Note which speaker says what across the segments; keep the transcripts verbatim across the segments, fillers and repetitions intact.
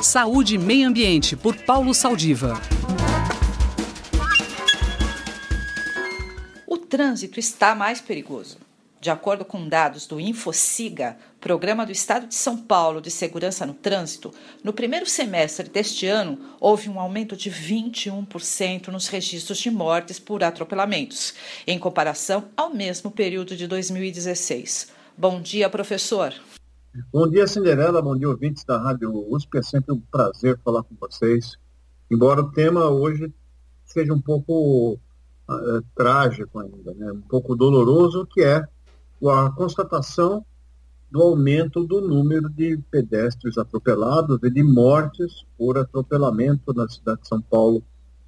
Speaker 1: Saúde e Meio Ambiente, por Paulo Saldiva.
Speaker 2: O trânsito está mais perigoso. De acordo com dados do InfoSiga, Programa do Estado de São Paulo de Segurança no Trânsito, no primeiro semestre deste ano, houve um aumento de vinte e um por cento nos registros de mortes por atropelamentos, em comparação ao mesmo período de dois mil e dezesseis. Bom dia, professor.
Speaker 3: Bom dia, Cinderela. Bom dia, ouvintes da Rádio U S P. É sempre um prazer falar com vocês. Embora o tema hoje seja um pouco uh, trágico ainda, né? Um pouco doloroso, que é a constatação do aumento do número de pedestres atropelados e de mortes por atropelamento na cidade de São Paulo.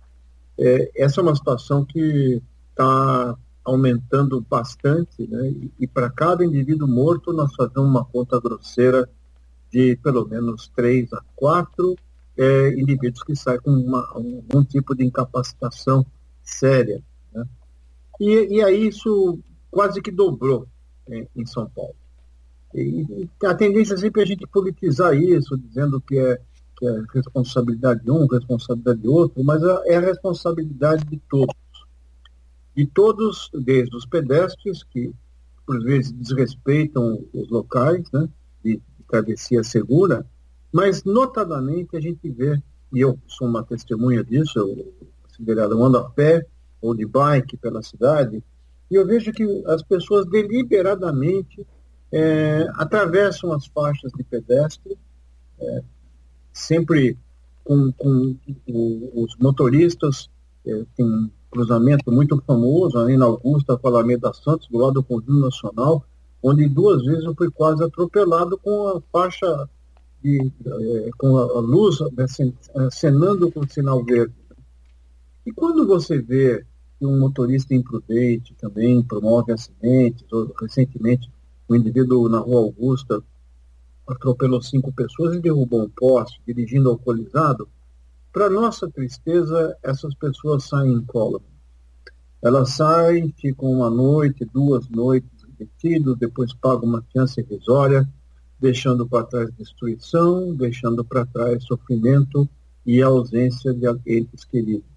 Speaker 3: É, essa é uma situação que está aumentando bastante, né? E, e para cada indivíduo morto nós fazemos uma conta grosseira de pelo menos três a quatro é, indivíduos que saem com uma, algum tipo de incapacitação séria, né? E, e aí isso quase que dobrou é, em São Paulo. E, e a tendência é sempre a gente politizar isso, dizendo que é, que é responsabilidade de um, responsabilidade de outro, mas é a responsabilidade de todos. De todos, desde os pedestres, que por vezes desrespeitam os locais, né, de, de travessia segura, mas notadamente a gente vê, e eu sou uma testemunha disso, eu, eu ando a pé ou de bike pela cidade, e eu vejo que as pessoas deliberadamente é, atravessam as faixas de pedestre, é, sempre com, com o, os motoristas, é, tem um cruzamento muito famoso ali na Augusta com a Alameda Santos, do lado do Conjunto Nacional, onde duas vezes eu fui quase atropelado com a faixa, de, é, com a luz acenando com o sinal verde. E quando você vê que um motorista imprudente também promove acidentes, ou recentemente um indivíduo na Rua Augusta atropelou cinco pessoas e derrubou um poste, dirigindo alcoolizado, para nossa tristeza, essas pessoas saem incólumes. Elas saem, ficam uma noite, duas noites detidos, depois pagam uma fiança irrisória, deixando para trás destruição, deixando para trás sofrimento e a ausência de entes queridos.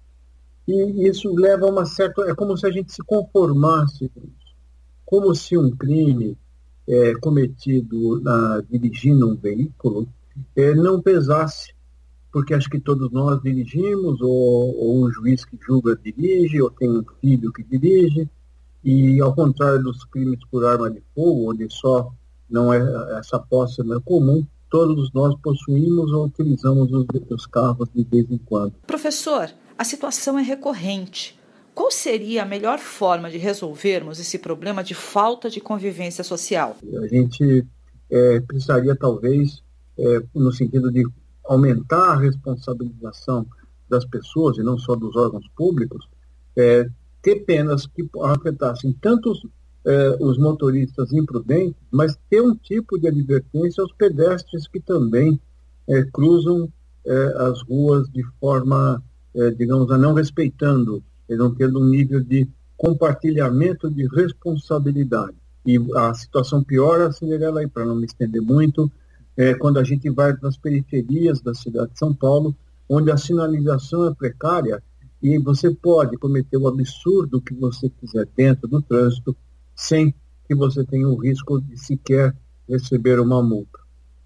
Speaker 3: E isso leva a uma certa... É como se a gente se conformasse com isso. Como se um crime é, cometido na, dirigindo um veículo é, não pesasse, porque acho que todos nós dirigimos, ou, ou um juiz que julga dirige, ou tem um filho que dirige, e ao contrário dos crimes por arma de fogo, onde só não é, essa posse não é comum, todos nós possuímos ou utilizamos os, os carros de vez em quando.
Speaker 2: Professor, a situação é recorrente. Qual seria a melhor forma de resolvermos esse problema de falta de convivência social?
Speaker 3: A gente é, precisaria, talvez, é, no sentido de aumentar a responsabilização das pessoas, e não só dos órgãos públicos, é, ter penas que afetassem tanto os, é, os motoristas imprudentes, mas ter um tipo de advertência aos pedestres que também é, cruzam é, as ruas de forma, é, digamos, a não respeitando, não tendo um nível de compartilhamento de responsabilidade. E a situação piora, Cinderela, aí para não me estender muito, é quando a gente vai para as periferias da cidade de São Paulo, onde a sinalização é precária e você pode cometer o absurdo que você quiser dentro do trânsito sem que você tenha o risco de sequer receber uma multa.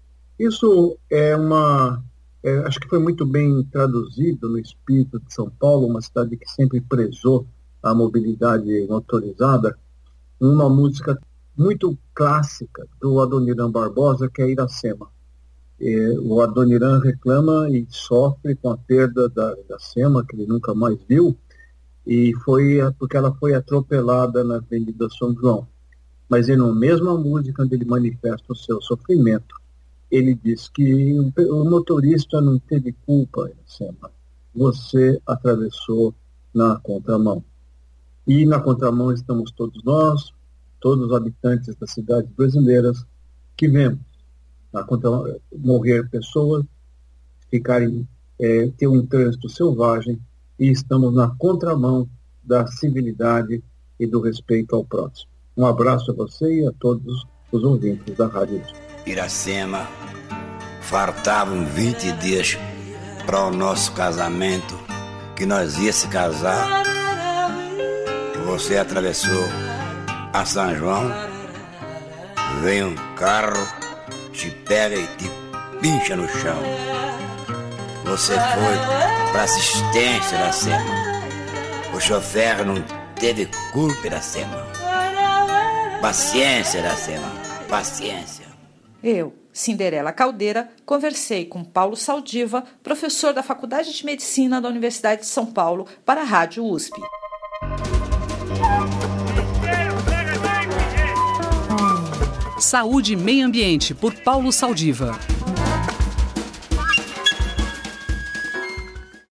Speaker 3: Isso é uma... É, acho que foi muito bem traduzido no espírito de São Paulo, uma cidade que sempre prezou a mobilidade motorizada, numa música muito clássica do Adoniran Barbosa, que é Iracema. É, o Adoniran reclama e sofre com a perda da Iracema, que ele nunca mais viu, e foi porque ela foi atropelada na Avenida São João. Mas é na mesma música onde ele manifesta o seu sofrimento, ele diz que o motorista não teve culpa, Iracema. Você atravessou na contramão. E na contramão estamos todos nós, todos os habitantes das cidades brasileiras, que vemos na contramão, morrer pessoas, ficarem, é, ter um trânsito selvagem, e estamos na contramão da civilidade e do respeito ao próximo. Um abraço a você e a todos os ouvintes da Rádio.
Speaker 4: Iracema Faltavam vinte dias para o nosso casamento, que nós ia se casar. Você atravessou a São João, vem um carro, te pega e te pincha no chão. Você foi para assistência da SEMA. O chofer não teve culpa da SEMA. Paciência da SEMA, paciência.
Speaker 2: Eu, Cinderela Caldeira, conversei com Paulo Saldiva, professor da Faculdade de Medicina da Universidade de São Paulo, para a Rádio U S P.
Speaker 1: Saúde e Meio Ambiente, por Paulo Saldiva.